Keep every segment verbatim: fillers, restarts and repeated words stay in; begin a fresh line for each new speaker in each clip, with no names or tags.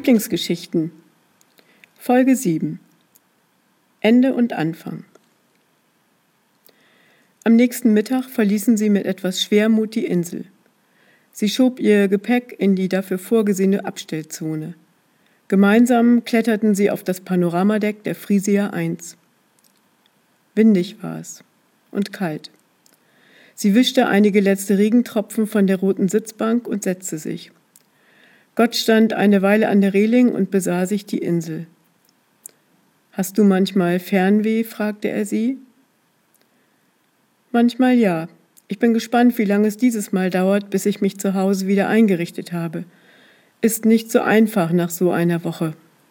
Lieblingsgeschichten. Folge sieben. Ende und Anfang. Am nächsten Mittag verließen sie mit etwas Schwermut die Insel. Sie schob ihr Gepäck in die dafür vorgesehene Abstellzone. Gemeinsam kletterten sie auf das Panoramadeck der Frisia eins. Windig war es und kalt. Sie wischte einige letzte Regentropfen von der roten Sitzbank und setzte sich. Gott stand eine Weile an der Reling und besah sich die Insel. »Hast du manchmal Fernweh?« fragte er sie. »Manchmal ja. Ich bin gespannt, wie lange es dieses Mal dauert, bis ich mich zu Hause wieder eingerichtet habe. Ist nicht so einfach nach so einer Woche.«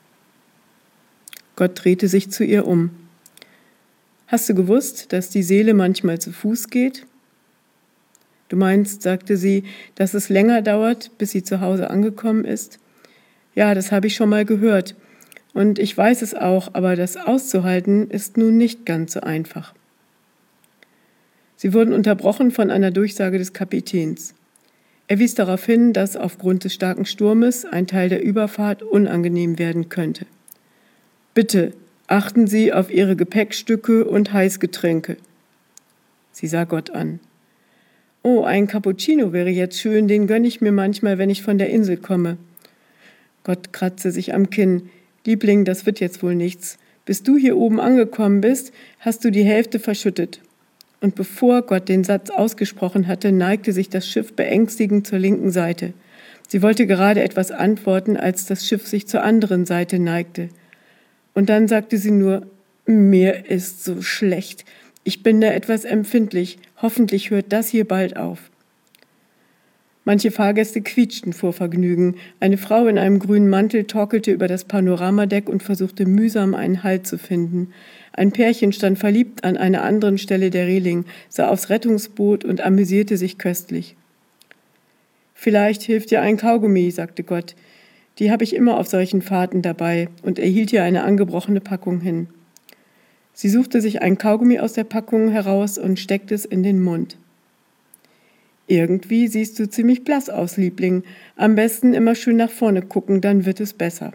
Gott drehte sich zu ihr um. »Hast du gewusst, dass die Seele manchmal zu Fuß geht?« »Du meinst«, sagte sie, »dass es länger dauert, bis sie zu Hause angekommen ist?« »Ja, das habe ich schon mal gehört. Und ich weiß es auch, aber das auszuhalten ist nun nicht ganz so einfach.« Sie wurden unterbrochen von einer Durchsage des Kapitäns. Er wies darauf hin, dass aufgrund des starken Sturmes ein Teil der Überfahrt unangenehm werden könnte. »Bitte, achten Sie auf Ihre Gepäckstücke und Heißgetränke.« Sie sah Gott an. »Oh, ein Cappuccino wäre jetzt schön, den gönne ich mir manchmal, wenn ich von der Insel komme.« Gott kratzte sich am Kinn. »Liebling, das wird jetzt wohl nichts. Bis du hier oben angekommen bist, hast du die Hälfte verschüttet.« Und bevor Gott den Satz ausgesprochen hatte, neigte sich das Schiff beängstigend zur linken Seite. Sie wollte gerade etwas antworten, als das Schiff sich zur anderen Seite neigte. Und dann sagte sie nur, »Mir ist so schlecht. Ich bin da etwas empfindlich. Hoffentlich hört das hier bald auf.« Manche Fahrgäste quietschten vor Vergnügen. Eine Frau in einem grünen Mantel torkelte über das Panoramadeck und versuchte mühsam einen Halt zu finden. Ein Pärchen stand verliebt an einer anderen Stelle der Reling, sah aufs Rettungsboot und amüsierte sich köstlich. »Vielleicht hilft dir ein Kaugummi«, sagte Gott. »Die habe ich immer auf solchen Fahrten dabei«, und er hielt ihr eine angebrochene Packung hin. Sie suchte sich ein Kaugummi aus der Packung heraus und steckte es in den Mund. »Irgendwie siehst du ziemlich blass aus, Liebling. Am besten immer schön nach vorne gucken, dann wird es besser.«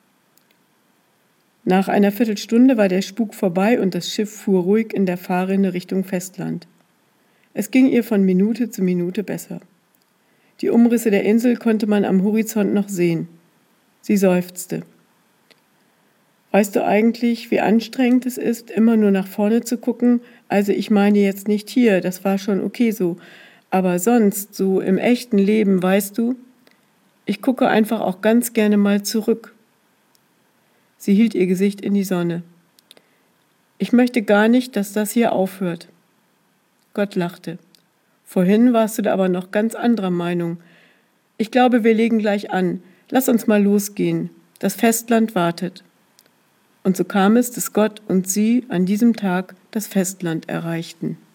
Nach einer Viertelstunde war der Spuk vorbei und das Schiff fuhr ruhig in der Fahrrinne Richtung Festland. Es ging ihr von Minute zu Minute besser. Die Umrisse der Insel konnte man am Horizont noch sehen. Sie seufzte. »Weißt du eigentlich, wie anstrengend es ist, immer nur nach vorne zu gucken? Also ich meine jetzt nicht hier, das war schon okay so. Aber sonst, so im echten Leben, weißt du? Ich gucke einfach auch ganz gerne mal zurück.« Sie hielt ihr Gesicht in die Sonne. »Ich möchte gar nicht, dass das hier aufhört.« Gott lachte. »Vorhin warst du da aber noch ganz anderer Meinung. Ich glaube, wir legen gleich an. Lass uns mal losgehen. Das Festland wartet.« Und so kam es, dass Gott und sie an diesem Tag das Festland erreichten.